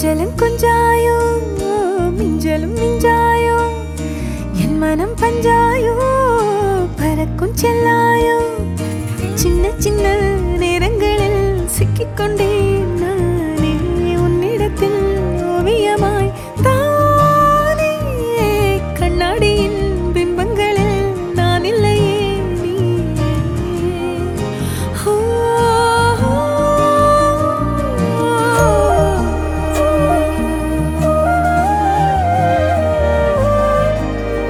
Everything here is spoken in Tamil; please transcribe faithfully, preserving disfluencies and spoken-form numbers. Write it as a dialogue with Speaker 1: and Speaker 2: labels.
Speaker 1: கொஞ்சலும் கொஞ்சாயோ மிஞ்சலும் மிஞ்சாயோ என் மனம் பஞ்சாயோ பறக்கும் செல்லாயோ சின்ன சின்ன நேரங்களில் சிக்கிக்கொண்டே